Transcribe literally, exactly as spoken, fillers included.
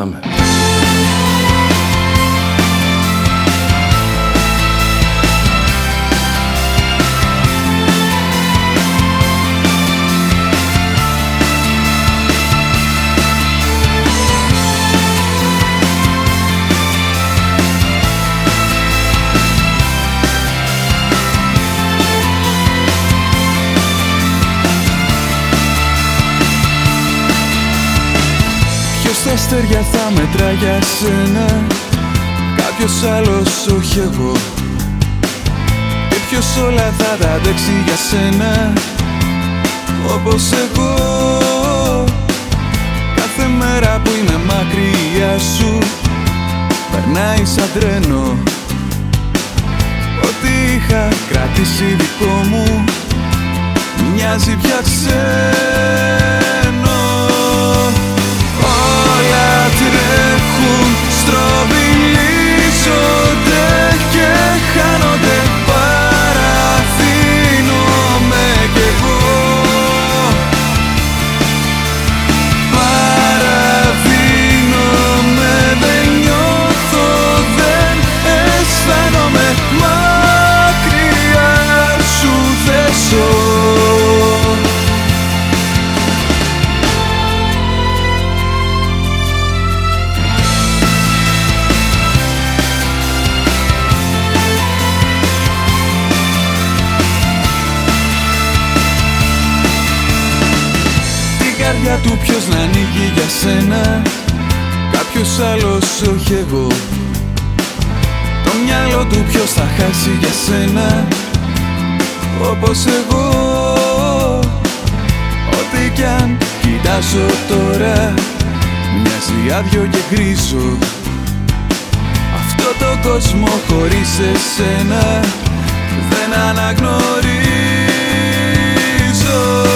Πάμε. Τα αστέρια θα μετρά για σένα, κάποιος άλλος όχι εγώ. Και ποιος όλα θα τα αντέξει για σένα, όπως εγώ. Κάθε μέρα που είμαι μακριά σου περνάει σαν τρένο. Ό,τι είχα κρατήσει δικό μου μοιάζει πια ξένο. Όλα τρέχουν, στροβιλίζονται και χάνονται. Παραθύνομαι κι εγώ. Παραδίνομαι, δεν νιώθω, δεν αισθάνομαι. Μακριά σου δεν ζω. Για του ποιος να ανοίγει για σένα, κάποιος άλλος όχι εγώ. Το μυαλό του ποιος θα χάσει για σένα, όπως εγώ. Ό,τι κι αν κοιτάζω τώρα μοιάζει άδειο και γκρίζο. Αυτό το κόσμο χωρίς εσένα δεν αναγνωρίζω.